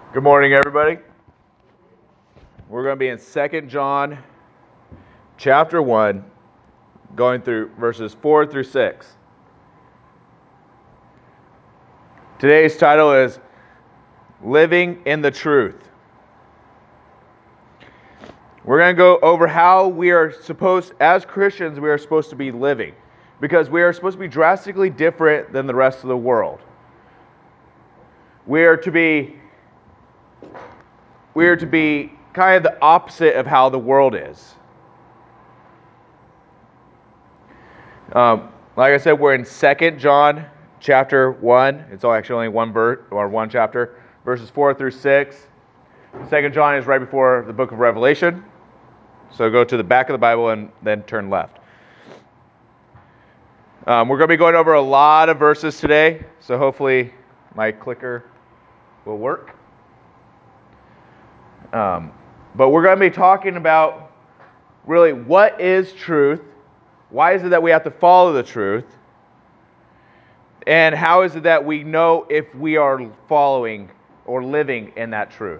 Good morning, everybody. We're going to be in 2 John chapter 1, going through verses 4 through 6. Today's title is Living in the Truth. We're going to go over how we are supposed, as Christians, we are supposed to be living, because we are supposed to be drastically different than the rest of the world. We are to be kind of the opposite of how the world is. Like I said, we're in 2 John chapter 1. It's actually only one verse or one chapter, verses 4 through 6. 2 John is right before the book of Revelation. So go to the back of the Bible and then turn left. We're going to be going over a lot of verses today, so hopefully my clicker will work. But we're going to be talking about really what is truth, why is it that we have to follow the truth, and how is it that we know if we are following or living in that truth.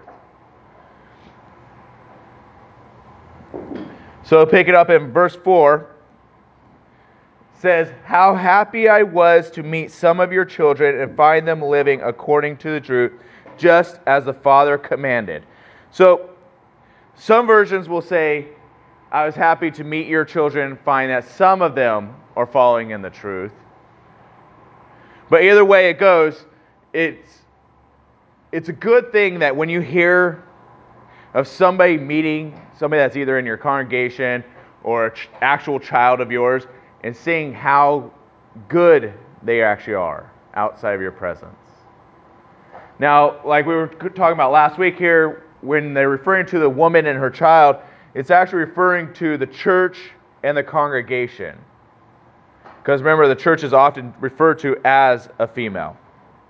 So pick it up in verse 4. It says, "How happy I was to meet some of your children and find them living according to the truth, just as the Father commanded." So some versions will say, "I was happy to meet your children and find that some of them are following in the truth." But either way it goes, it's a good thing that when you hear of somebody meeting somebody that's either in your congregation or an actual child of yours and seeing how good they actually are outside of your presence. Now, like we were talking about last week here, when they're referring to the woman and her child, it's actually referring to the church and the congregation. Because remember, the church is often referred to as a female.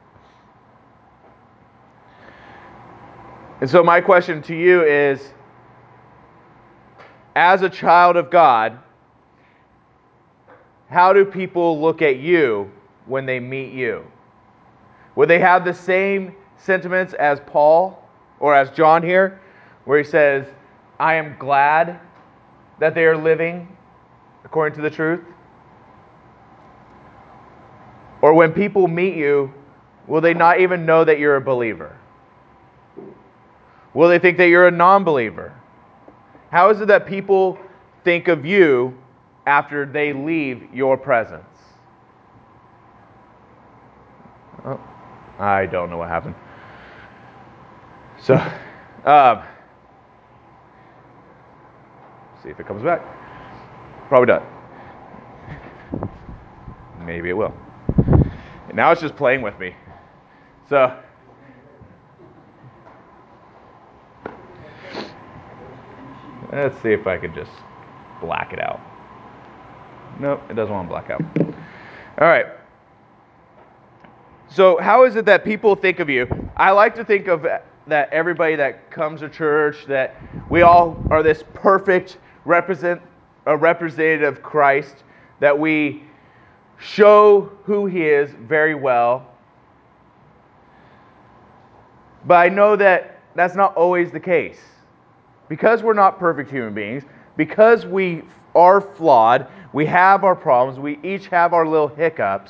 And so my question to you is, as a child of God, how do people look at you when they meet you? Would they have the same sentiments as Paul or as John here, where he says, "I am glad that they are living according to the truth"? Or when people meet you, will they not even know that you're a believer? Will they think that you're a non-believer? How is it that people think of you after they leave your presence? Oh, I don't know what happened. So, see if it comes back. Probably not. Maybe it will. And now it's just playing with me. So, let's see if I can just black it out. Nope, it doesn't want to black out. All right. So how is it that people think of you? I like to think of that everybody that comes to church, that we all are this perfect representative of Christ, that we show who He is very well. But I know that that's not always the case. Because we're not perfect human beings, because we are flawed, we have our problems, we each have our little hiccups,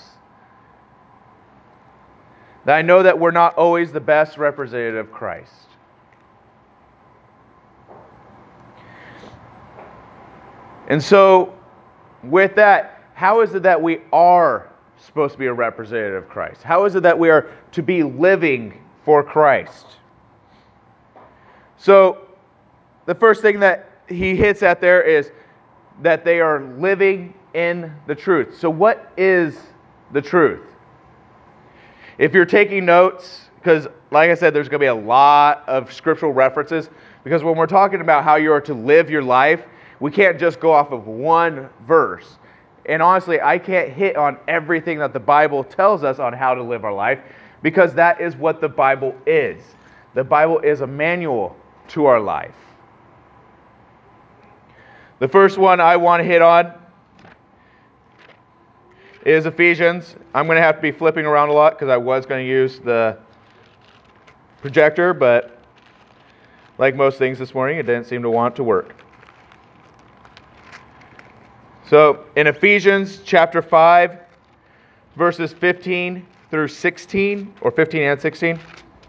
that I know that we're not always the best representative of Christ. And so, with that, how is it that we are supposed to be a representative of Christ? How is it that we are to be living for Christ? So, the first thing that he hits at there is that they are living in the truth. So what is the truth? If you're taking notes, because like I said, there's going to be a lot of scriptural references, because when we're talking about how you are to live your life, we can't just go off of one verse. And honestly, I can't hit on everything that the Bible tells us on how to live our life, because that is what the Bible is. The Bible is a manual to our life. The first one I want to hit on is Ephesians. I'm going to have to be flipping around a lot because I was going to use the projector, but like most things this morning, it didn't seem to want to work. So in Ephesians chapter 5, verses 15 through 16, or 15 and 16.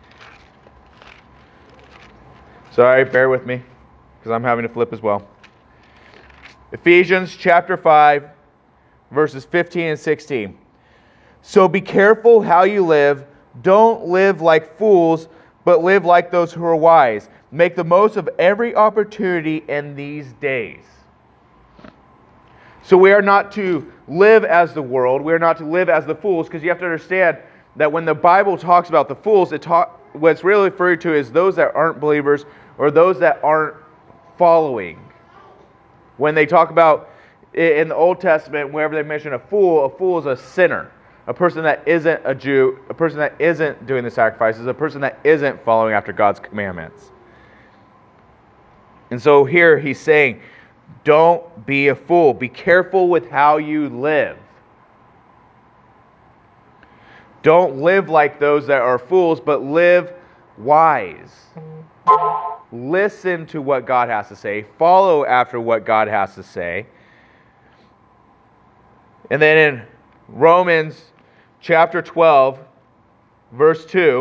Sorry, bear with me, because I'm having to flip as well. Ephesians chapter 5, verses 15 and 16. So be careful how you live. Don't live like fools, but live like those who are wise. Make the most of every opportunity in these days. So we are not to live as the world. We are not to live as the fools, because you have to understand that when the Bible talks about the fools, what it's really referring to is those that aren't believers or those that aren't following. When they talk about, in the Old Testament, whenever they mention a fool is a sinner. A person that isn't a Jew, a person that isn't doing the sacrifices, a person that isn't following after God's commandments. And so here he's saying, don't be a fool. Be careful with how you live. Don't live like those that are fools, but live wise. Listen to what God has to say. Follow after what God has to say. And then in Romans chapter 12, verse 2,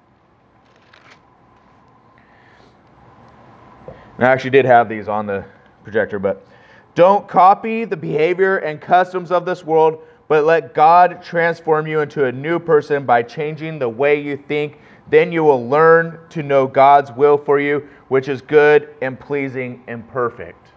I actually did have these on the projector, but don't copy the behavior and customs of this world, but let God transform you into a new person by changing the way you think. Then you will learn to know God's will for you, which is good and pleasing and perfect.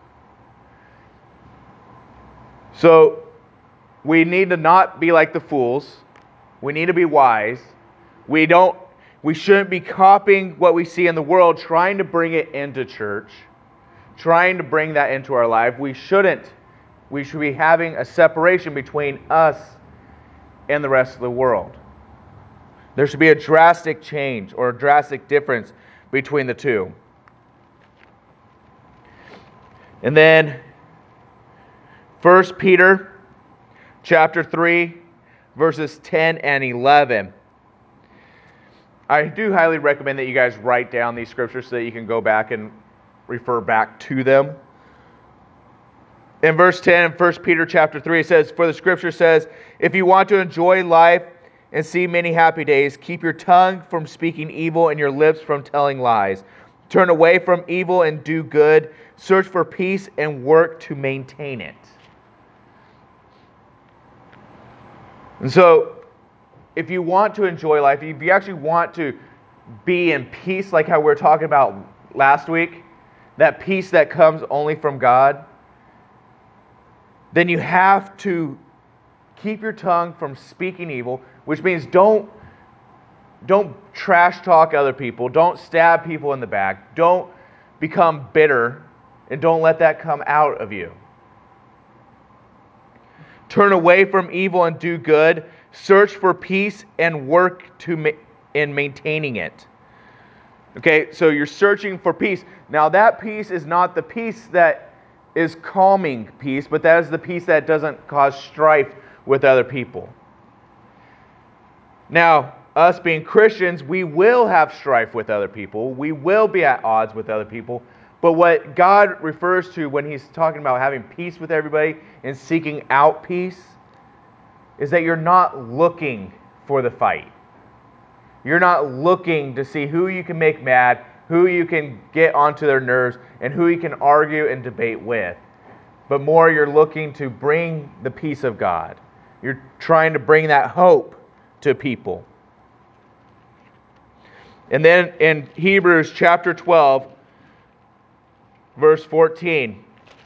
So we need to not be like the fools. We need to be wise. We shouldn't be copying what we see in the world, trying to bring it into church, trying to bring that into our life. We shouldn't. We should be having a separation between us and the rest of the world. There should be a drastic change or a drastic difference between the two. And then 1 Peter chapter 3, verses 10 and 11. I do highly recommend that you guys write down these scriptures so that you can go back and refer back to them. In verse 10 in 1 Peter chapter 3, it says, for the scripture says, if you want to enjoy life and see many happy days, keep your tongue from speaking evil and your lips from telling lies. Turn away from evil and do good. Search for peace and work to maintain it. And so, if you want to enjoy life, if you actually want to be in peace, like how we were talking about last week, that peace that comes only from God, then you have to keep your tongue from speaking evil, which means don't trash talk other people, don't stab people in the back, don't become bitter, and don't let that come out of you. Turn away from evil and do good. Search for peace and work in maintaining it. Okay, so you're searching for peace. Now that peace is not the peace that is calming peace, but that is the peace that doesn't cause strife with other people. Now, us being Christians, we will have strife with other people. We will be at odds with other people. But what God refers to when He's talking about having peace with everybody and seeking out peace is that you're not looking for the fight. You're not looking to see who you can make mad, who you can get onto their nerves, and who you can argue and debate with. But more, you're looking to bring the peace of God. You're trying to bring that hope to people. And then in Hebrews chapter 12, verse 14,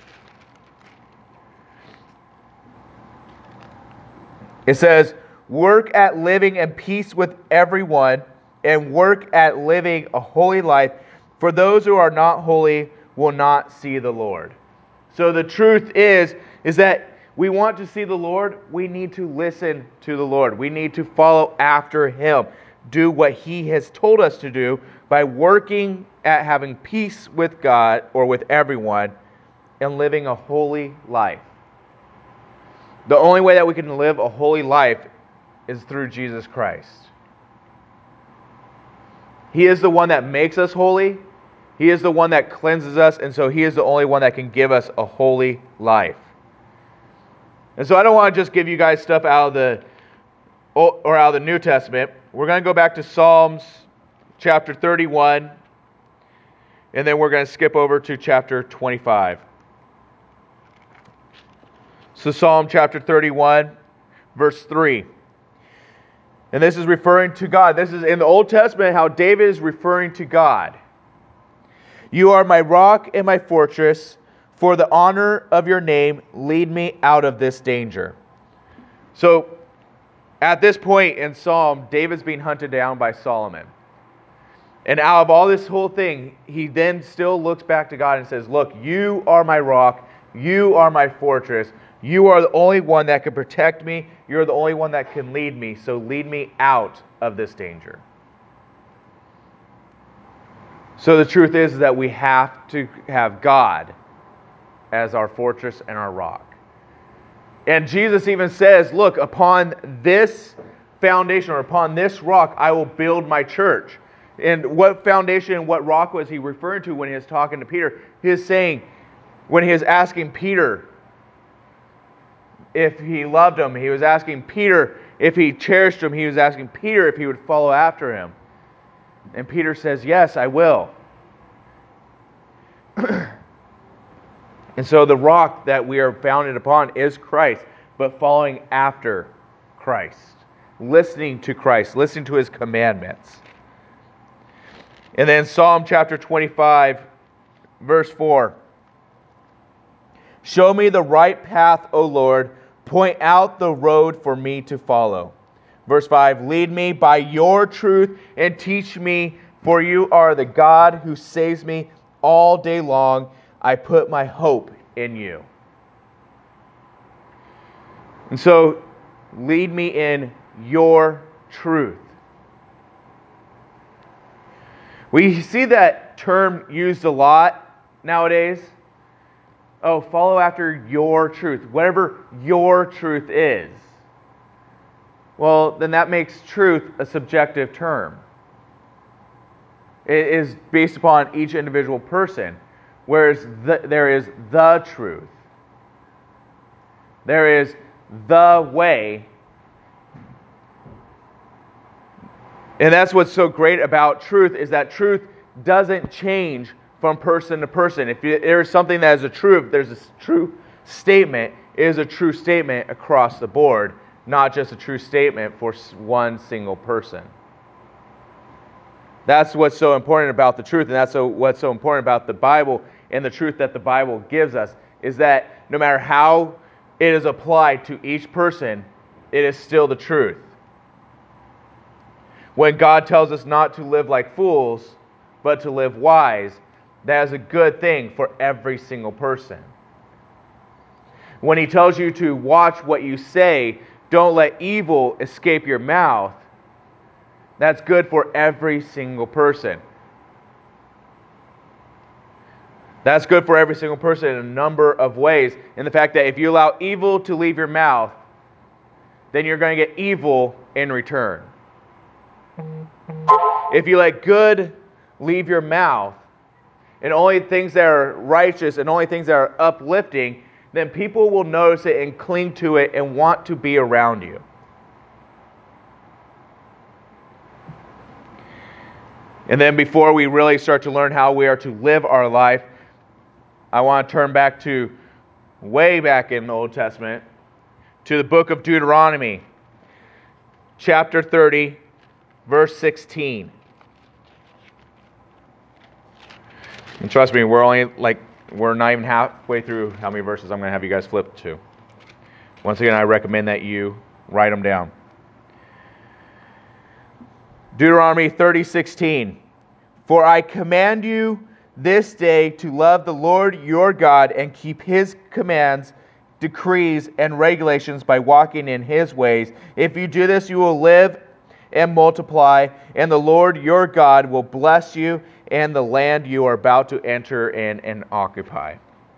it says, work at living in peace with everyone and work at living a holy life, for those who are not holy will not see the Lord. So the truth is that we want to see the Lord, we need to listen to the Lord. We need to follow after Him. Do what He has told us to do by working at having peace with God or with everyone and living a holy life. The only way that we can live a holy life is through Jesus Christ. He is the one that makes us holy. He is the one that cleanses us, and so He is the only one that can give us a holy life. And so I don't want to just give you guys stuff out of the New Testament. We're going to go back to Psalms chapter 31, and then we're going to skip over to chapter 25. So Psalm chapter 31, verse 3. And this is referring to God. This is in the Old Testament how David is referring to God. You are my rock and my fortress. For the honor of your name, lead me out of this danger. So, at this point in Psalm, David's being hunted down by Solomon. And out of all this whole thing, he then still looks back to God and says, look, you are my rock. You are my fortress. You are the only one that can protect me. You're the only one that can lead me. So lead me out of this danger. So the truth is that we have to have God as our fortress and our rock. And Jesus even says, look, upon this foundation or upon this rock, I will build my church. And what foundation and what rock was he referring to when he was talking to Peter? He is saying, when he was asking Peter if he loved him, he was asking Peter if he cherished him, he was asking Peter if he would follow after him. And Peter says, yes, I will. And so the rock that we are founded upon is Christ, but following after Christ, listening to Christ, listening to His commandments. And then Psalm chapter 25, verse 4. Show me the right path, O Lord. Point out the road for me to follow. Verse 5. Lead me by your truth and teach me, for you are the God who saves me all day long. I put my hope in you. And so, lead me in your truth. We see that term used a lot nowadays. Oh, follow after your truth, whatever your truth is. Well, then that makes truth a subjective term. It is based upon each individual person. Whereas there is the truth. There is the way. And that's what's so great about truth, is that truth doesn't change from person to person. If there is something that is a truth, there's a true statement, it is a true statement across the board, not just a true statement for one single person. That's what's so important about the truth, and that's what's so important about the Bible and the truth that the Bible gives us, is that no matter how it is applied to each person, it is still the truth. When God tells us not to live like fools, but to live wise, that is a good thing for every single person. When He tells you to watch what you say, don't let evil escape your mouth, that's good for every single person. That's good for every single person in a number of ways. In the fact that if you allow evil to leave your mouth, then you're going to get evil in return. If you let good leave your mouth, and only things that are righteous and only things that are uplifting, then people will notice it and cling to it and want to be around you. And then before we really start to learn how we are to live our life, I want to turn back to way back in the Old Testament, to the book of Deuteronomy, chapter 30, verse 16. And trust me, we're not even halfway through how many verses I'm going to have you guys flip to. Once again, I recommend that you write them down. Deuteronomy 30:16. For I command you this day to love the Lord your God and keep His commands, decrees, and regulations by walking in His ways. If you do this, you will live and multiply, and the Lord your God will bless you and the land you are about to enter in and occupy.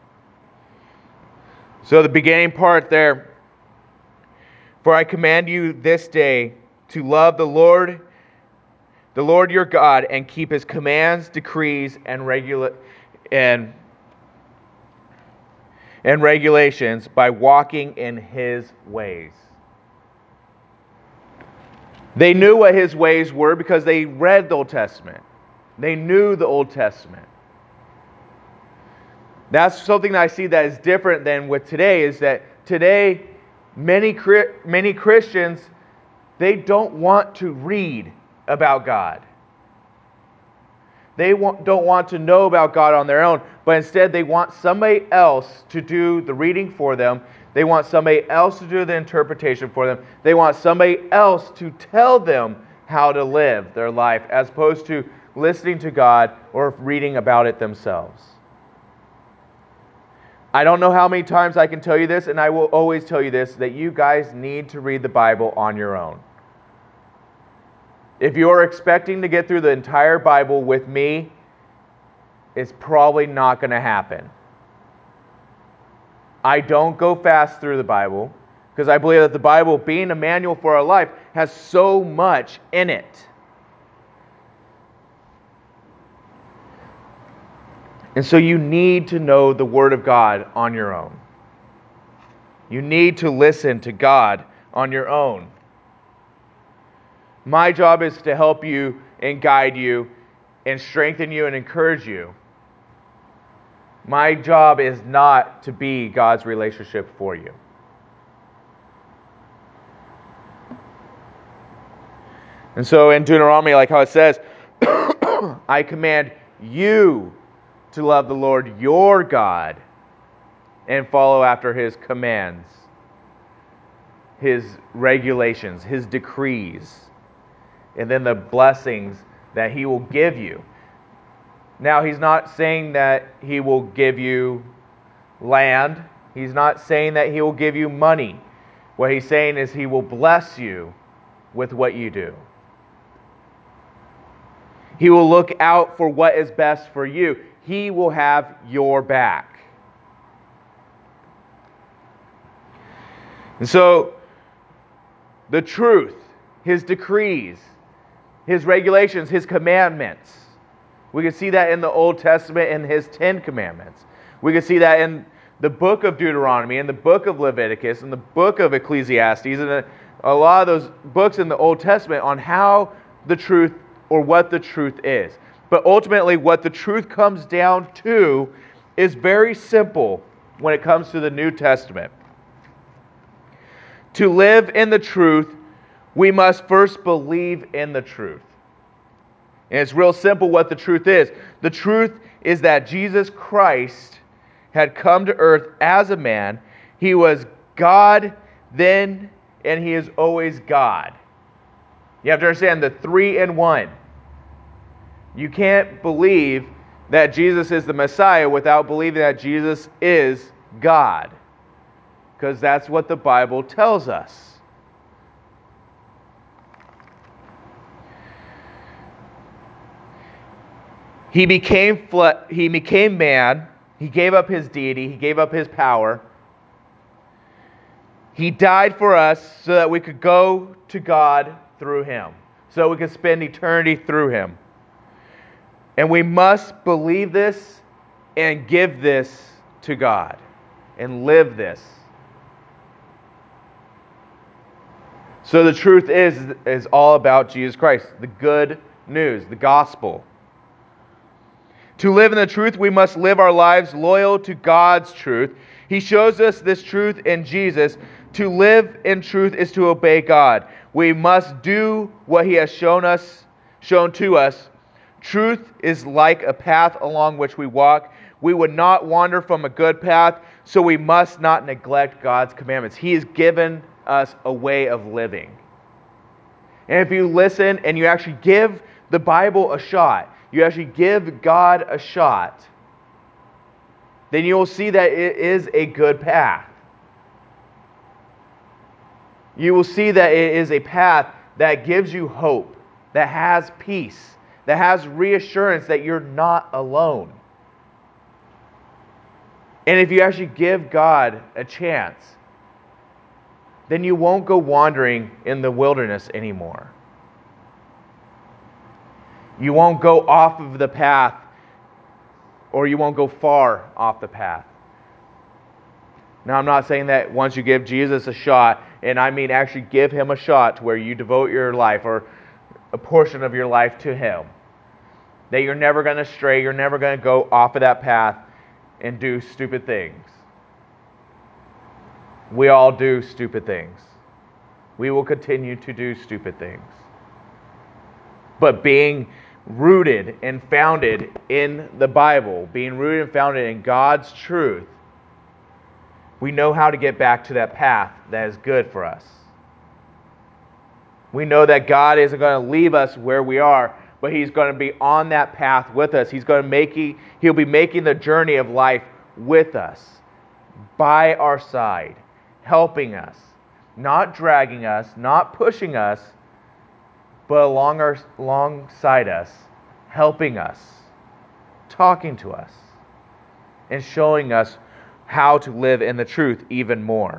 So the beginning part there, for I command you this day to love the Lord the Lord your God, and keep his commands, decrees, and regulations by walking in his ways. They knew what his ways were because they read the Old Testament. They knew the Old Testament. That's something that I see that is different than with today, is that today many Christians, they don't want to read about God. They don't want to know about God on their own, but instead they want somebody else to do the reading for them. They want somebody else to do the interpretation for them. They want somebody else to tell them how to live their life, as opposed to listening to God or reading about it themselves. I don't know how many times I can tell you this, and I will always tell you this, that you guys need to read the Bible on your own. If you're expecting to get through the entire Bible with me, it's probably not going to happen. I don't go fast through the Bible because I believe that the Bible, being a manual for our life, has so much in it. And so you need to know the Word of God on your own. You need to listen to God on your own. My job is to help you and guide you and strengthen you and encourage you. My job is not to be God's relationship for you. And so in Deuteronomy, like how it says, I command you to love the Lord your God and follow after his commands, his regulations, his decrees, and then the blessings that he will give you. Now, he's not saying that he will give you land. He's not saying that he will give you money. What he's saying is he will bless you with what you do. He will look out for what is best for you. He will have your back. And so, the truth, his decrees, his regulations, his commandments. We can see that in the Old Testament in his 10 commandments. We can see that in the book of Deuteronomy, in the book of Leviticus, in the book of Ecclesiastes, and a lot of those books in the Old Testament on how the truth or what the truth is. But ultimately, what the truth comes down to is very simple when it comes to the New Testament. To live in the truth, we must first believe in the truth. And it's real simple what the truth is. The truth is that Jesus Christ had come to earth as a man. He was God then, and he is always God. You have to understand the 3 in 1. You can't believe that Jesus is the Messiah without believing that Jesus is God, because that's what the Bible tells us. He became man. He gave up his deity. He gave up his power. He died for us so that we could go to God through him, so we could spend eternity through him. And we must believe this and give this to God and live this. So the truth is all about Jesus Christ, the good news, the gospel. To live in the truth, we must live our lives loyal to God's truth. He shows us this truth in Jesus. To live in truth is to obey God. We must do what he has shown to us. Truth is like a path along which we walk. We would not wander from a good path, so we must not neglect God's commandments. He has given us a way of living. And if you listen and you actually give the Bible a shot, you actually give God a shot, then you will see that it is a good path. You will see that it is a path that gives you hope, that has peace, that has reassurance that you're not alone. And if you actually give God a chance, then you won't go wandering in the wilderness anymore. You won't go off of the path, or you won't go far off the path. Now, I'm not saying that once you give Jesus a shot, and I mean actually give Him a shot to where you devote your life or a portion of your life to Him, that you're never going to stray, you're never going to go off of that path and do stupid things. We all do stupid things. We will continue to do stupid things. But being rooted and founded in the Bible, being rooted and founded in God's truth, we know how to get back to that path that is good for us. We know that God isn't going to leave us where we are, but He's going to be on that path with us. He'll be making the journey of life with us, by our side, helping us, not dragging us, not pushing us, but alongside us, helping us, talking to us, and showing us how to live in the truth even more.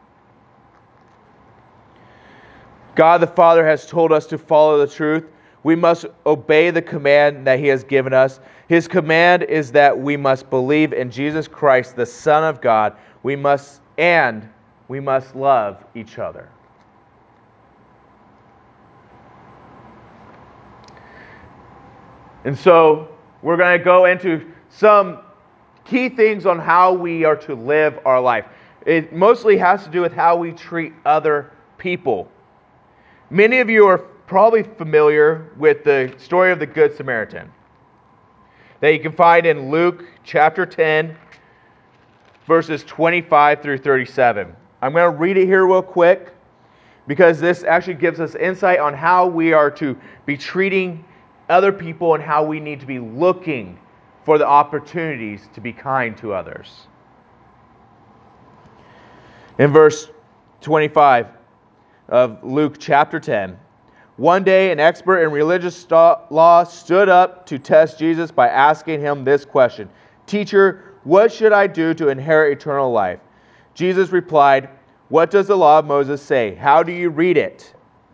God the Father has told us to follow the truth. We must obey the command that He has given us. His command is that we must believe in Jesus Christ, the Son of God. We must love each other. And so, we're going to go into some key things on how we are to live our life. It mostly has to do with how we treat other people. Many of you are probably familiar with the story of the Good Samaritan that you can find in Luke chapter 10, verses 25 through 37. I'm going to read it here real quick because this actually gives us insight on how we are to be treating other people and how we need to be looking for the opportunities to be kind to others. In verse 25 of Luke chapter 10, one day an expert in religious law stood up to test Jesus by asking Him this question: "Teacher, what should I do to inherit eternal life?" Jesus replied, "What does the law of Moses say? How do you read it?"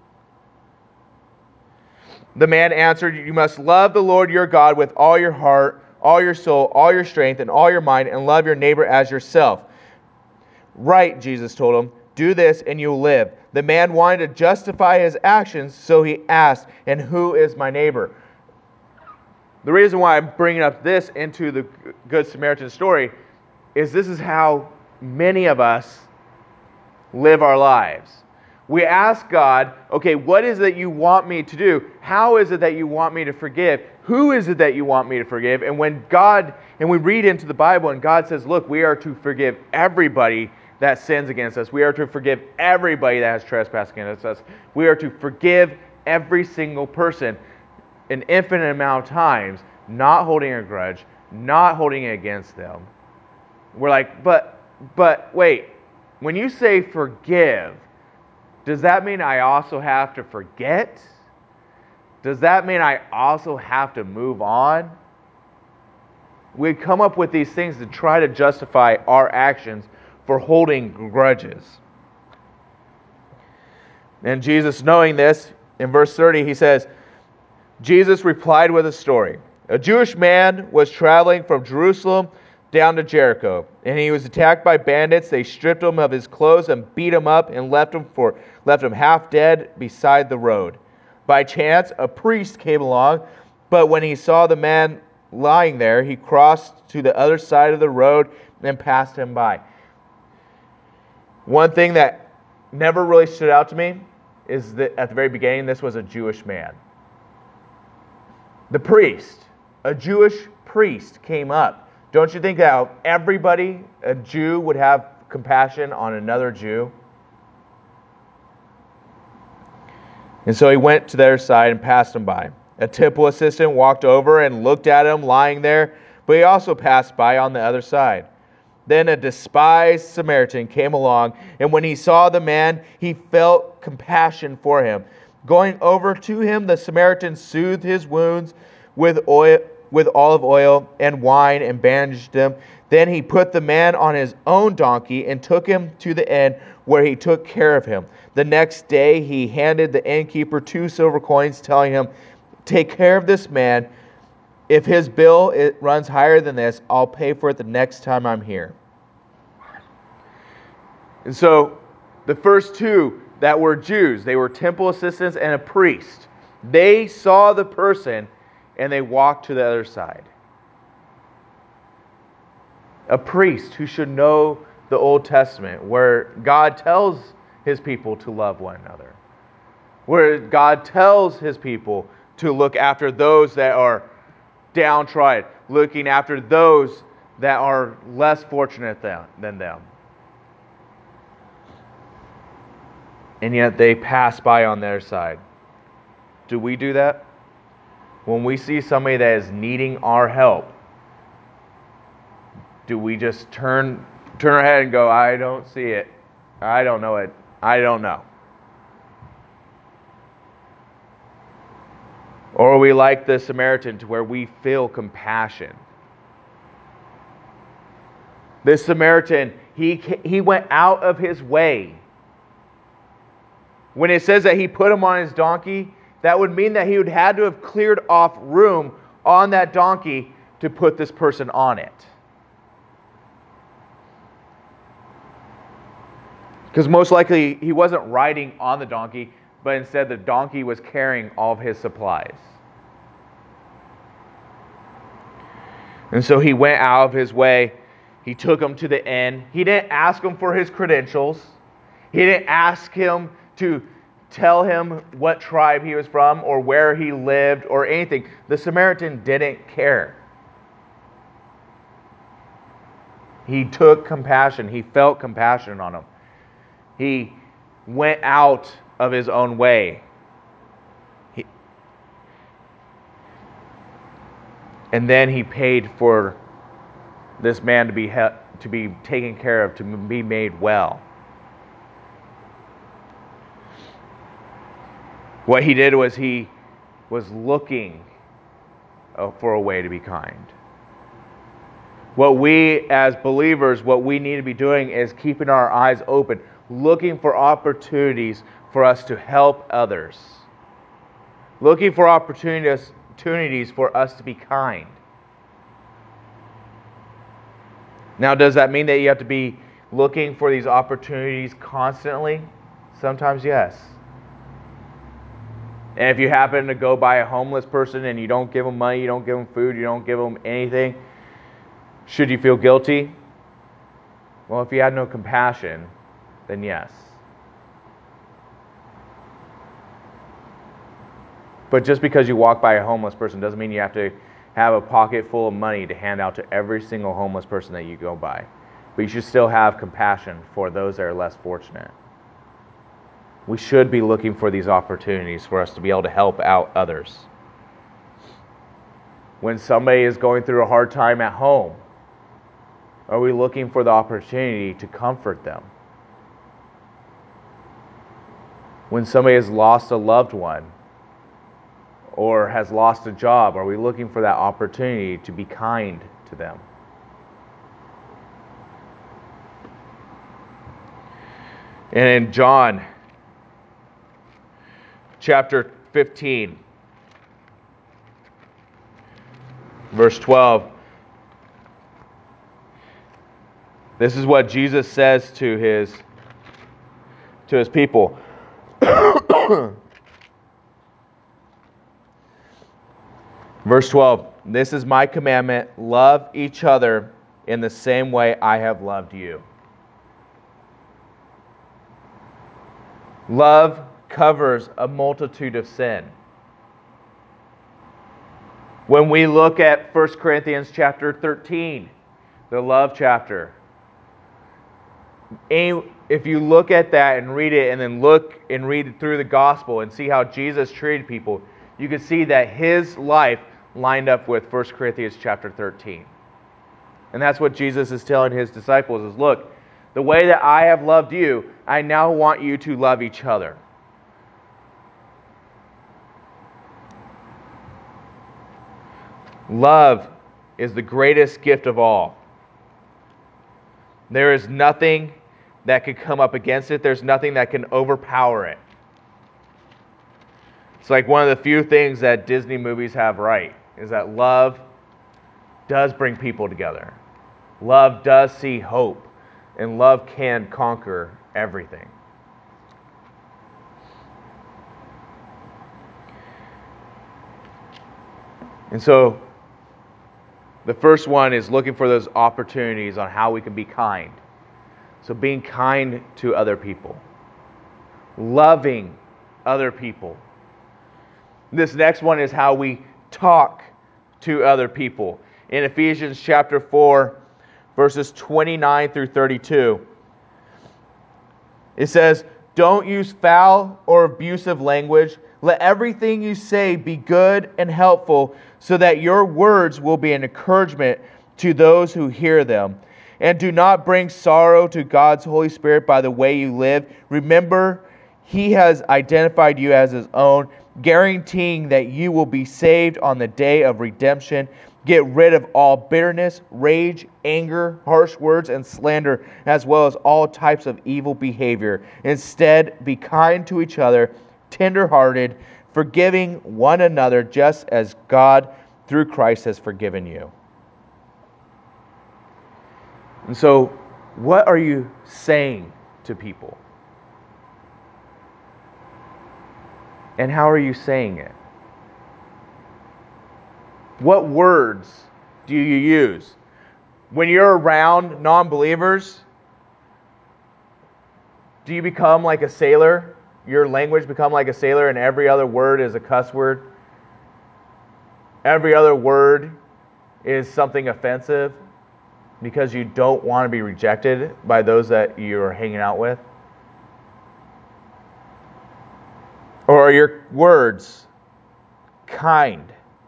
The man answered, "You must love the Lord your God with all your heart, all your soul, all your strength, and all your mind, and love your neighbor as yourself." "Right," Jesus told him. "Do this and you'll live." The man wanted to justify his actions, so he asked, "And who is my neighbor?" The reason why I'm bringing up this into the Good Samaritan story is this is how many of us live our lives. We ask God, okay, what is it that you want me to do? How is it that you want me to forgive? Who is it that you want me to forgive? And when we read into the Bible and God says, look, we are to forgive everybody that sins against us. We are to forgive everybody that has trespassed against us. We are to forgive every single person an infinite amount of times, not holding a grudge, not holding it against them. We're like, but wait, when you say forgive, does that mean I also have to forget? Does that mean I also have to move on? We come up with these things to try to justify our actions for holding grudges. And Jesus, knowing this, in verse 30, he says, Jesus replied with a story. A Jewish man was traveling from Jerusalem down to Jericho, and he was attacked by bandits. They stripped him of his clothes and beat him up and left him half dead beside the road. By chance, a priest came along, but when he saw the man lying there, he crossed to the other side of the road and passed him by. One thing that never really stood out to me is that at the very beginning, this was a Jewish man. The priest, a Jewish priest, came up. Don't you think that everybody, a Jew, would have compassion on another Jew? And so he went to their side and passed him by. A temple assistant walked over and looked at him lying there, but he also passed by on the other side. Then a despised Samaritan came along, and when he saw the man, he felt compassion for him. Going over to him, the Samaritan soothed his wounds with olive oil and wine and bandaged him. Then he put the man on his own donkey and took him to the inn where he took care of him. The next day he handed the innkeeper 2 silver coins, telling him, Take care of this man. If his bill runs higher than this, I'll pay for it the next time I'm here." And so the first two that were Jews, they were temple assistants and a priest. They saw the person and they walked to the other side. A priest who should know the Old Testament, where God tells his people to love one another, where God tells his people to look after those that are downtrodden, looking after those that are less fortunate than them. And yet they pass by on their side. Do we do that? When we see somebody that is needing our help, do we just turn our head and go, "I don't see it. I don't know it. I don't know"? Or are we like the Samaritan to where we feel compassion? This Samaritan, he went out of his way. When it says that he put him on his donkey, that would mean that he would had to have cleared off room on that donkey to put this person on it. Because most likely he wasn't riding on the donkey, but instead the donkey was carrying all of his supplies. And so he went out of his way. He took him to the inn. He didn't ask him for his credentials. He didn't ask him to tell him what tribe he was from or where he lived or anything. The Samaritan didn't care. He took compassion. He felt compassion on him. He went out of his own way. And then he paid for this man to be taken care of, to be made well. What he did was he was looking for a way to be kind. What we as believers, what we need to be doing is keeping our eyes open, looking for opportunities for us to help others. Looking for opportunities for us to be kind. Now, does that mean that you have to be looking for these opportunities constantly? Sometimes, yes. And if you happen to go by a homeless person and you don't give them money, you don't give them food, you don't give them anything, should you feel guilty? Well, if you had no compassion, then yes. But just because you walk by a homeless person doesn't mean you have to have a pocket full of money to hand out to every single homeless person that you go by. But you should still have compassion for those that are less fortunate. We should be looking for these opportunities for us to be able to help out others. When somebody is going through a hard time at home, are we looking for the opportunity to comfort them? When somebody has lost a loved one or has lost a job, are we looking for that opportunity to be kind to them? And in John chapter 15, verse 12, this is what Jesus says to his people. Verse 12, "This is my commandment, love each other in the same way I have loved you." Love covers a multitude of sin. When we look at 1 Corinthians chapter 13, the love chapter, if you look at that and read it and then look and read through the gospel and see how Jesus treated people, you can see that his life lined up with 1 Corinthians chapter 13. And that's what Jesus is telling his disciples is, look, the way that I have loved you, I now want you to love each other. Love is the greatest gift of all. There is nothing that could come up against it. There's nothing that can overpower it. It's like one of the few things that Disney movies have right, is that love does bring people together. Love does see hope, and love can conquer everything. And so, the first one is looking for those opportunities on how we can be kind. So being kind to other people. Loving other people. This next one is how we talk to other people. In Ephesians chapter 4, verses 29 through 32, it says, "Don't use foul or abusive language. Let everything you say be good and helpful, so that your words will be an encouragement to those who hear them. And do not bring sorrow to God's Holy Spirit by the way you live. Remember, He has identified you as His own, guaranteeing that you will be saved on the day of redemption. Get rid of all bitterness, rage, anger, harsh words, and slander, as well as all types of evil behavior. Instead, be kind to each other, tender-hearted, forgiving one another, just as God, through Christ, has forgiven you." And so, what are you saying to people? And how are you saying it? What words do you use? When you're around non-believers, do you become like a sailor? Your language become like a sailor and every other word is a cuss word? Every other word is something offensive because you don't want to be rejected by those that you're hanging out with? Or are your words kind?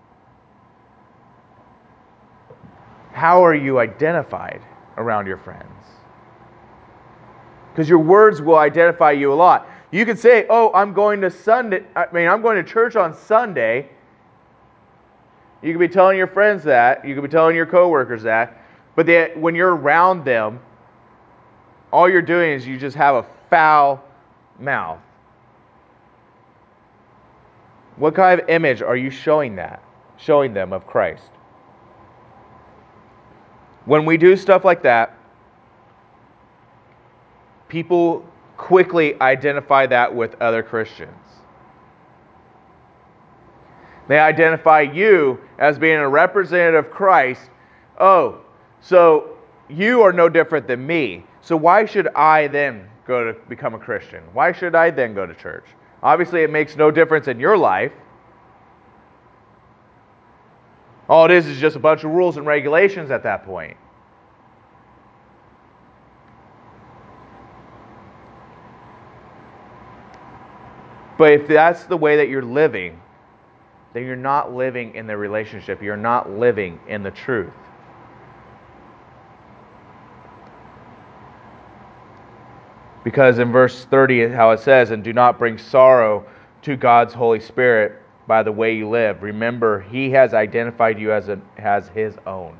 How are you identified around your friends? Because your words will identify you a lot. You could say, "Oh, I'm going to church on Sunday." You could be telling your friends that. You could be telling your coworkers that. But when you're around them, all you're doing is you just have a foul mouth. What kind of image are you showing them of Christ? When we do stuff like that, people quickly identify that with other Christians. They identify you as being a representative of Christ. Oh, so you are no different than me. So why should I then go to become a Christian? Why should I then go to church? Obviously, it makes no difference in your life. All it is just a bunch of rules and regulations at that point. But if that's the way that you're living, then you're not living in the relationship. You're not living in the truth. Because in verse 30, how it says, "And do not bring sorrow to God's Holy Spirit by the way you live. Remember, He has identified you as His own."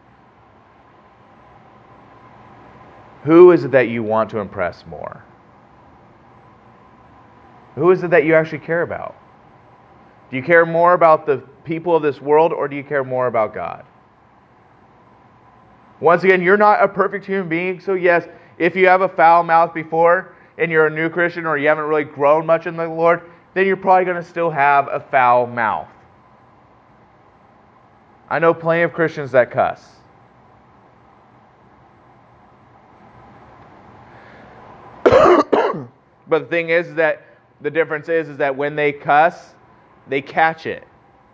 Who is it that you want to impress more? Who is it that you actually care about? Do you care more about the people of this world, or do you care more about God? Once again, you're not a perfect human being, so yes, if you have a foul mouth before and you're a new Christian or you haven't really grown much in the Lord, then you're probably going to still have a foul mouth. I know plenty of Christians that cuss. But the thing is that the difference is that when they cuss, they catch it.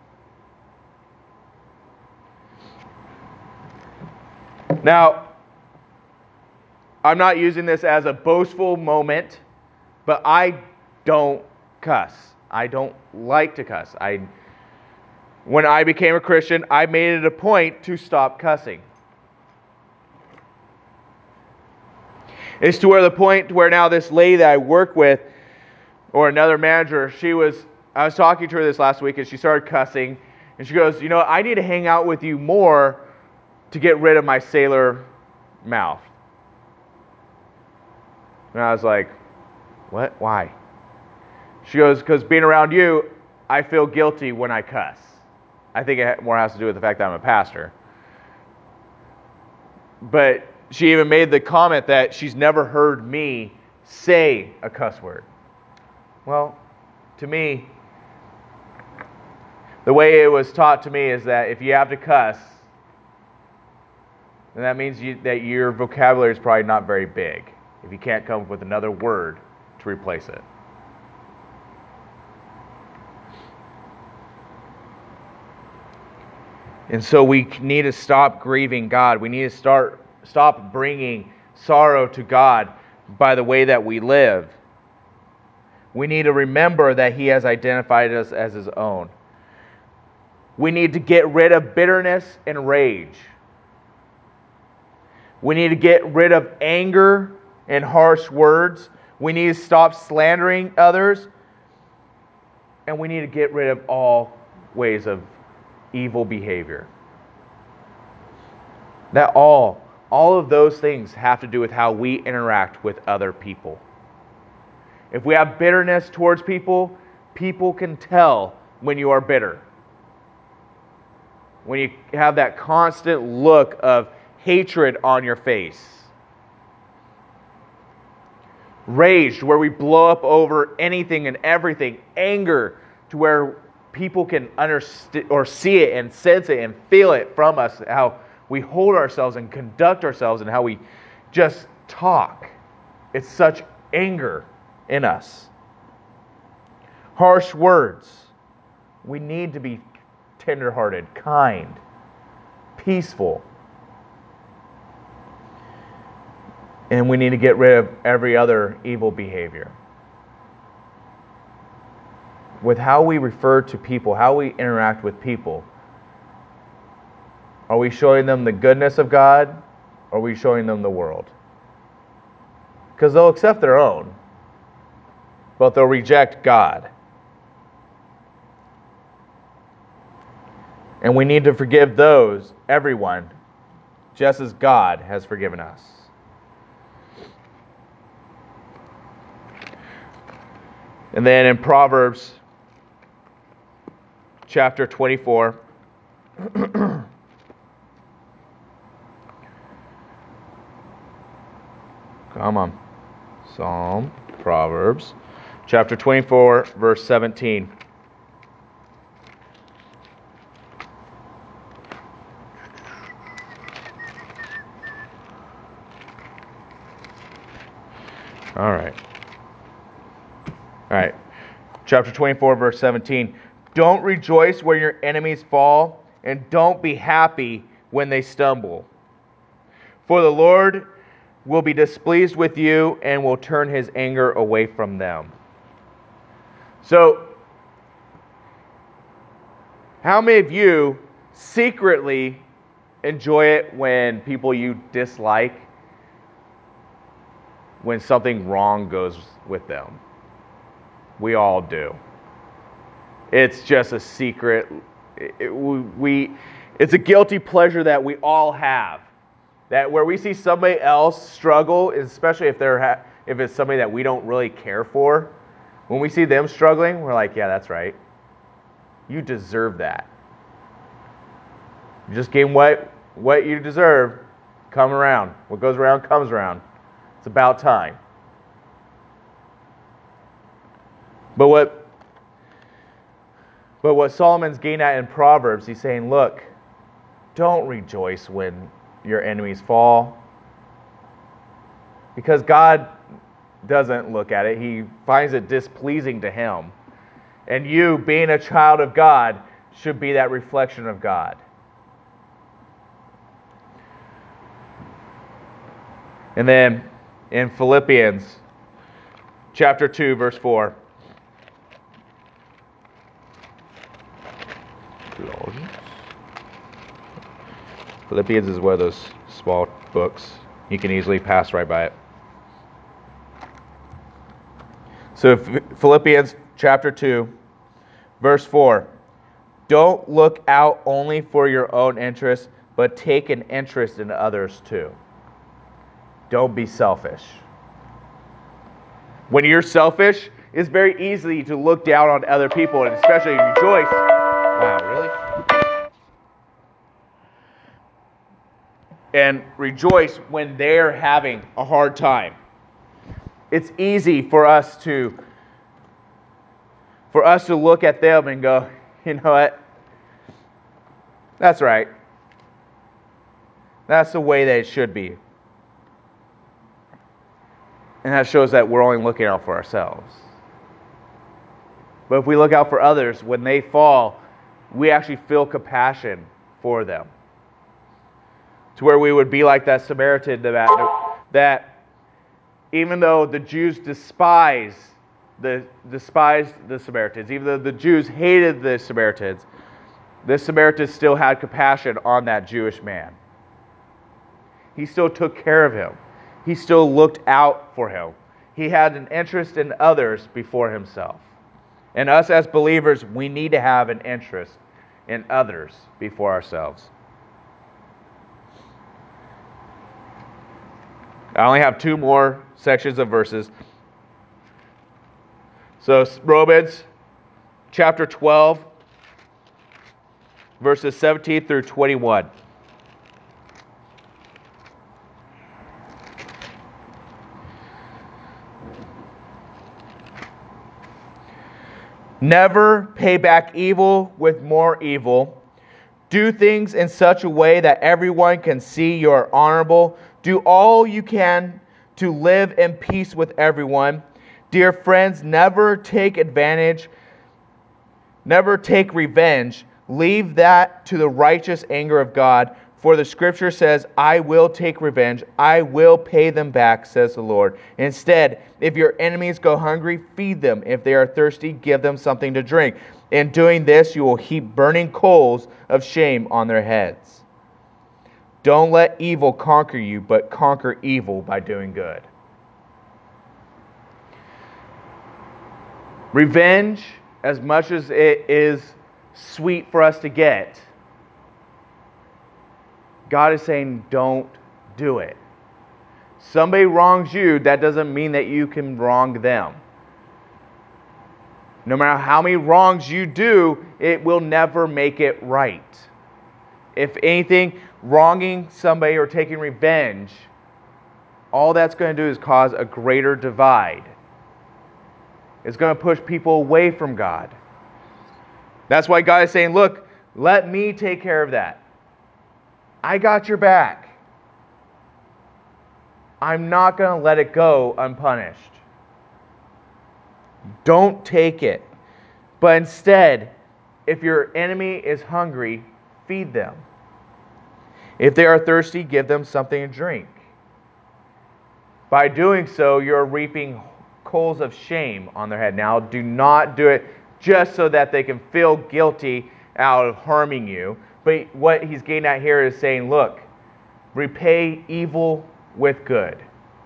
Now, I'm not using this as a boastful moment, but I don't cuss. I don't like to cuss. When I became a Christian, I made it a point to stop cussing. It's to where the point where now this lady that I work with, or another manager, I was talking to her this last week and she started cussing. And she goes, I need to hang out with you more to get rid of my sailor mouth. And I was like, what? Why? She goes, because being around you, I feel guilty when I cuss. I think it more has to do with the fact that I'm a pastor. But she even made the comment that she's never heard me say a cuss word. Well, to me, the way it was taught to me is that if you have to cuss, then that means that your vocabulary is probably not very big if you can't come up with another word to replace it. And so we need to stop grieving God. We need to stop bringing sorrow to God by the way that we live. We need to remember that He has identified us as His own. We need to get rid of bitterness and rage. We need to get rid of anger and harsh words. We need to stop slandering others. And we need to get rid of all ways of evil behavior. That all of those things have to do with how we interact with other people. If we have bitterness towards people, people can tell when you are bitter. When you have that constant look of hatred on your face. Rage, where we blow up over anything and everything. Anger, to where people can understand or see it and sense it and feel it from us, how we hold ourselves and conduct ourselves and how we just talk. It's such anger in us. Harsh words. We need to be tenderhearted, kind, peaceful. And we need to get rid of every other evil behavior. With how we refer to people, how we interact with people, are we showing them the goodness of God, or are we showing them the world? Because they'll accept their own, but they'll reject God. And we need to forgive those, everyone, just as God has forgiven us. And then in Proverbs chapter 24, come on, Proverbs chapter 24, verse 17. All right. Chapter 24, verse 17. Don't rejoice when your enemies fall, and don't be happy when they stumble. For the Lord will be displeased with you and will turn His anger away from them. So, how many of you secretly enjoy it when people you dislike, when something wrong goes with them? We all do. It's just a secret. It's a guilty pleasure that we all have. That where we see somebody else struggle, especially if it's somebody that we don't really care for, when we see them struggling, we're like, yeah, that's right. You deserve that. You just gave what you deserve. Come around. What goes around comes around. It's about time. But what Solomon's getting at in Proverbs, he's saying, look, don't rejoice when your enemies fall. Because God doesn't look at it. He finds it displeasing to Him. And you, being a child of God, should be that reflection of God. And then in Philippians chapter 2, verse 4. Philippians is one of those small books. You can easily pass right by it. So Philippians chapter 2, verse 4. Don't look out only for your own interests, but take an interest in others too. Don't be selfish. When you're selfish, it's very easy to look down on other people and especially rejoice. Wow, really? And rejoice when they're having a hard time. It's easy for us to look at them and go, you know what? That's right. That's the way that it should be. And that shows that we're only looking out for ourselves. But if we look out for others, when they fall, we actually feel compassion for them. To where we would be like that Samaritan that even though the Jews despised the Samaritans, even though the Jews hated the Samaritans, the Samaritan still had compassion on that Jewish man. He still took care of him. He still looked out for him. He had an interest in others before himself. And us as believers, we need to have an interest in others before ourselves. I only have 2 more sections of verses. So Romans chapter 12, verses 17 through 21. Never pay back evil with more evil. Do things in such a way that everyone can see you are honorable. Do all you can to live in peace with everyone. Dear friends, never take revenge. Leave that to the righteous anger of God. For the scripture says, I will take revenge. I will pay them back, says the Lord. Instead, if your enemies go hungry, feed them. If they are thirsty, give them something to drink. In doing this, you will heap burning coals of shame on their heads. Don't let evil conquer you, but conquer evil by doing good. Revenge, as much as it is sweet for us to get, God is saying, don't do it. Somebody wrongs you, that doesn't mean that you can wrong them. No matter how many wrongs you do, it will never make it right. If anything, wronging somebody or taking revenge, all that's going to do is cause a greater divide. It's going to push people away from God. That's why God is saying, look, let me take care of that. I got your back. I'm not going to let it go unpunished. Don't take it. But instead, if your enemy is hungry, feed them. If they are thirsty, give them something to drink. By doing so, you're reaping coals of shame on their head. Now, do not do it just so that they can feel guilty out of harming you. But what he's getting at here is saying, look, repay evil with good.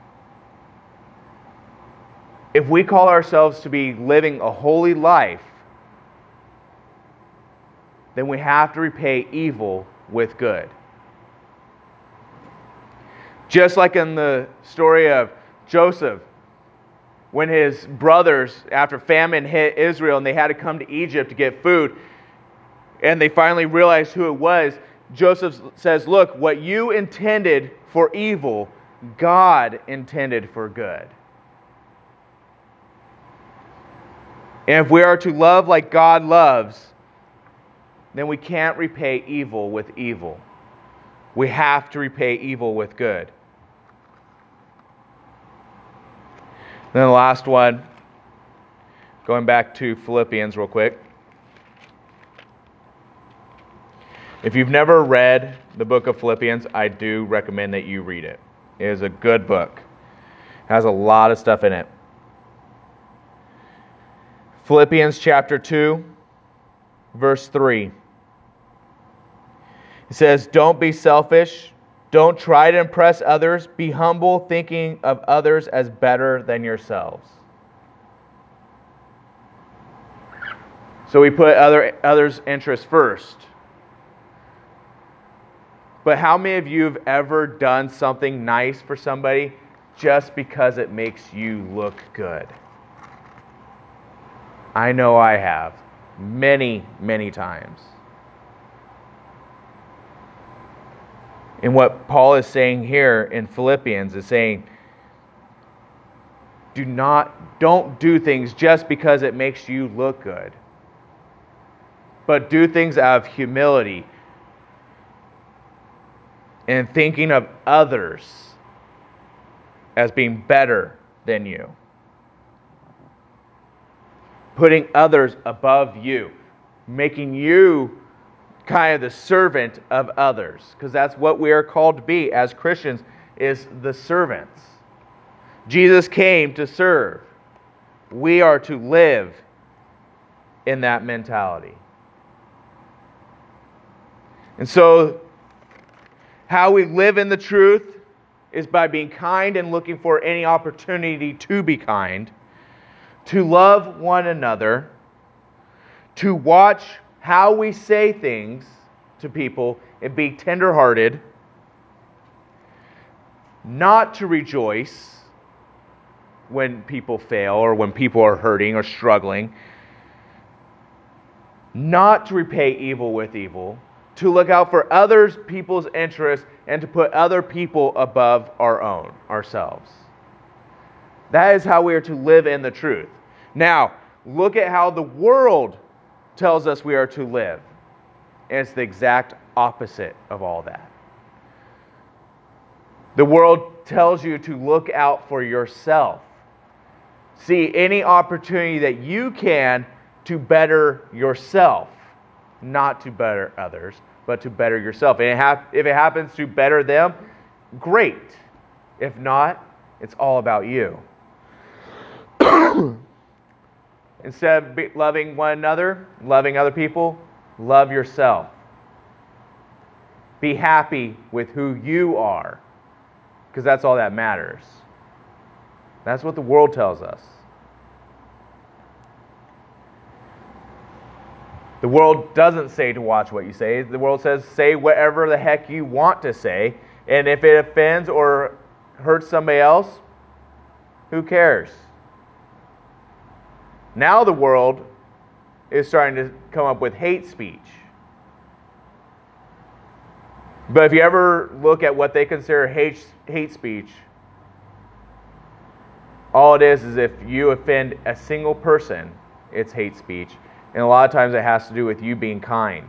If we call ourselves to be living a holy life, then we have to repay evil with good. Just like in the story of Joseph, when his brothers, after famine hit Israel and they had to come to Egypt to get food, and they finally realized who it was, Joseph says, look, what you intended for evil, God intended for good. And if we are to love like God loves, then we can't repay evil with evil. We have to repay evil with good. Then the last one, going back to Philippians real quick. If you've never read the book of Philippians, I do recommend that you read it. It is a good book. It has a lot of stuff in it. Philippians chapter 2, verse 3. It says, don't be selfish. Don't try to impress others. Be humble, thinking of others as better than yourselves. So we put others' interests first. But how many of you have ever done something nice for somebody just because it makes you look good? I know I have many, many times. And what Paul is saying here in Philippians is saying, don't do things just because it makes you look good, but do things out of humility and thinking of others as being better than you. Putting others above you, making you kind of the servant of others, because that's what we are called to be as Christians, is the servants. Jesus came to serve. We are to live in that mentality. And so, how we live in the truth is by being kind and looking for any opportunity to be kind, to love one another, to watch how we say things to people and be tenderhearted, not to rejoice when people fail or when people are hurting or struggling, not to repay evil with evil, to look out for other people's interests and to put other people above ourselves. That is how we are to live in the truth. Now, look at how the world tells us we are to live. And it's the exact opposite of all that. The world tells you to look out for yourself. See any opportunity that you can to better yourself, not to better others, but to better yourself. And if it happens to better them, great. If not, it's all about you. Instead of loving one another, loving other people, love yourself. Be happy with who you are, because that's all that matters. That's what the world tells us. The world doesn't say to watch what you say. The world says say whatever the heck you want to say. And if it offends or hurts somebody else, who cares? Now the world is starting to come up with hate speech. But if you ever look at what they consider hate speech, all it is if you offend a single person, it's hate speech. And a lot of times it has to do with you being kind.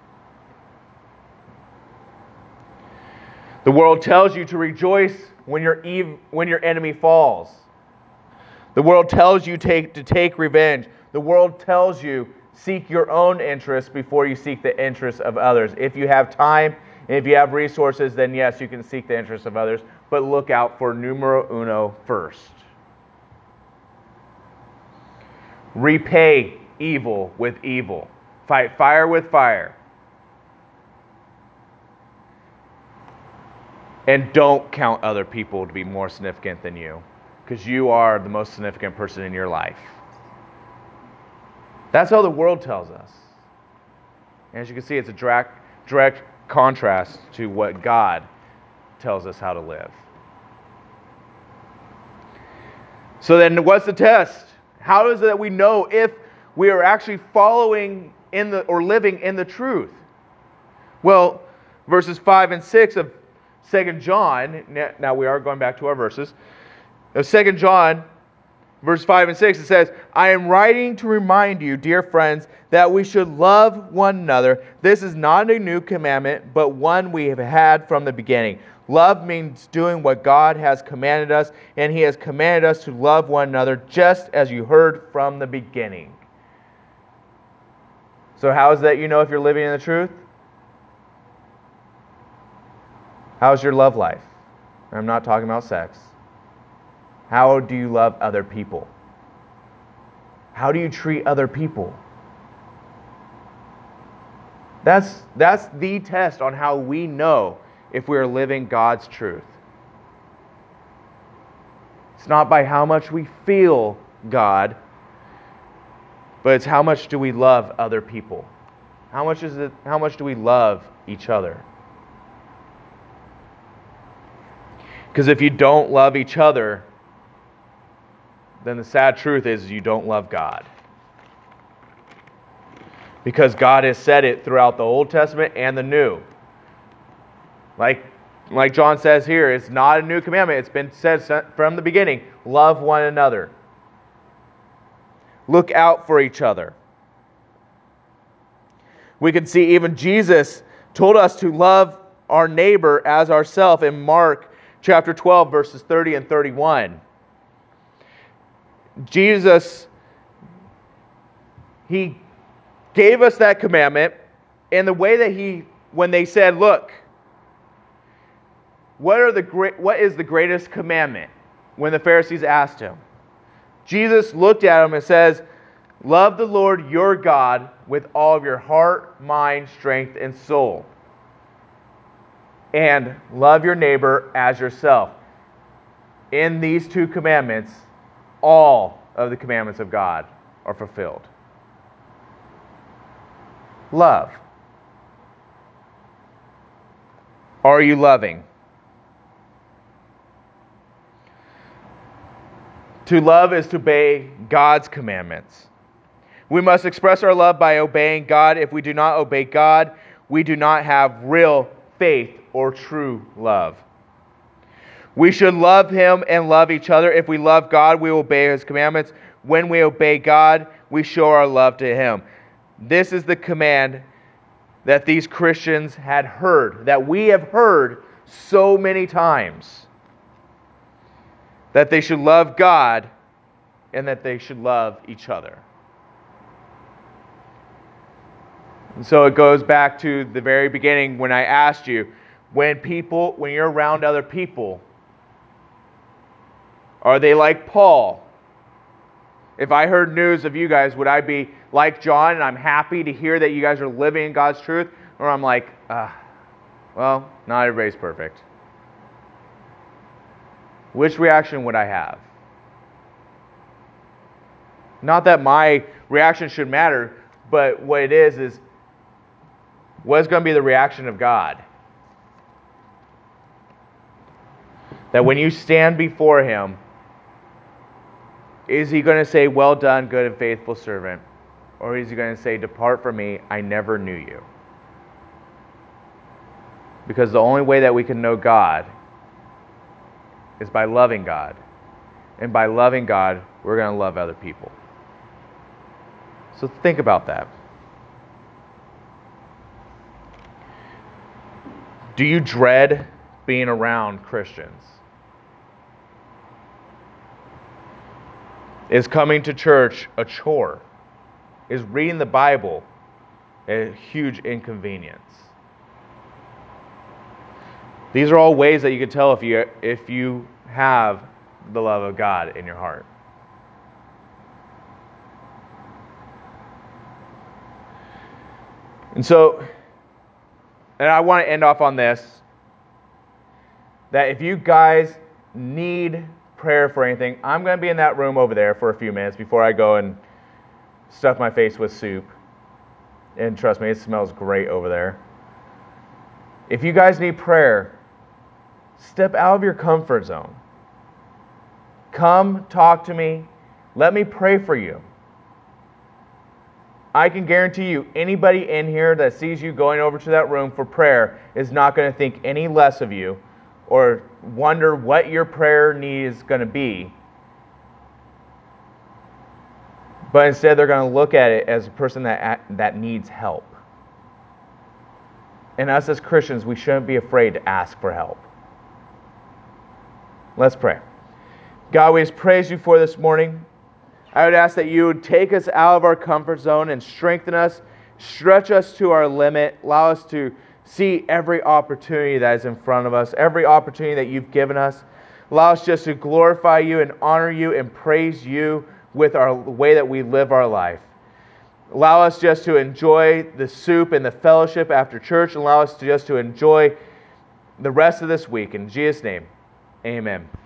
The world tells you to rejoice when your enemy falls. The world tells you to take revenge. The world tells you seek your own interests before you seek the interests of others. If you have time and if you have resources, then yes, you can seek the interests of others, but look out for numero uno first. Repay evil with evil. Fight fire with fire. And don't count other people to be more significant than you, because you are the most significant person in your life. That's how the world tells us. And as you can see, it's a direct contrast to what God tells us how to live. So then what's the test? How is it that we know if we are actually following or living in the truth? Well, verses 5 and 6 of 2 John, now we are going back to our verses, of 2 John, verse 5 and 6, it says, I am writing to remind you, dear friends, that we should love one another. This is not a new commandment, but one we have had from the beginning. Love means doing what God has commanded us, and He has commanded us to love one another just as you heard from the beginning. So how is that you know if you're living in the truth? How's your love life? I'm not talking about sex. How do you love other people? How do you treat other people? That's the test on how we know if we are living God's truth. It's not by how much we feel God, but it's how much do we love other people? How much do we love each other? Because if you don't love each other, then the sad truth is you don't love God. Because God has said it throughout the Old Testament and the New. Like John says here, it's not a new commandment. It's been said from the beginning. Love one another. Look out for each other. We can see even Jesus told us to love our neighbor as ourselves in Mark chapter 12, verses 30 and 31. Jesus, He gave us that commandment in the way that when they said, look, what is the greatest commandment? When the Pharisees asked Him, Jesus looked at them and says, love the Lord your God with all of your heart, mind, strength, and soul. And love your neighbor as yourself. In these two commandments, all of the commandments of God are fulfilled. Love. Are you loving? To love is to obey God's commandments. We must express our love by obeying God. If we do not obey God, we do not have real faith or true love. We should love Him and love each other. If we love God, we will obey His commandments. When we obey God, we show our love to Him. This is the command that these Christians had heard, that we have heard so many times. That they should love God and that they should love each other. And so it goes back to the very beginning when I asked you, when you're around other people, are they like Paul? If I heard news of you guys, would I be like John and I'm happy to hear that you guys are living in God's truth? Or I'm like, well, not everybody's perfect. Which reaction would I have? Not that my reaction should matter, but what it is what's going to be the reaction of God? That when you stand before Him, is He going to say, well done, good and faithful servant? Or is He going to say, depart from me, I never knew you? Because the only way that we can know God is by loving God. And by loving God, we're going to love other people. So think about that. Do you dread being around Christians? Is coming to church a chore? Is reading the Bible a huge inconvenience? These are all ways that you can tell if you have the love of God in your heart. And I want to end off on this, that if you guys need prayer for anything, I'm going to be in that room over there for a few minutes before I go and stuff my face with soup. And trust me, it smells great over there. If you guys need prayer, step out of your comfort zone. Come talk to me. Let me pray for you. I can guarantee you, anybody in here that sees you going over to that room for prayer is not going to think any less of you or wonder what your prayer need is going to be. But instead, they're going to look at it as a person that needs help. And us as Christians, we shouldn't be afraid to ask for help. Let's pray. God, we just praise you for this morning. I would ask that you would take us out of our comfort zone and strengthen us, stretch us to our limit, allow us to see every opportunity that is in front of us, every opportunity that you've given us. Allow us just to glorify you and honor you and praise you with the way that we live our life. Allow us just to enjoy the soup and the fellowship after church. Allow us just to enjoy the rest of this week. In Jesus' name, amen.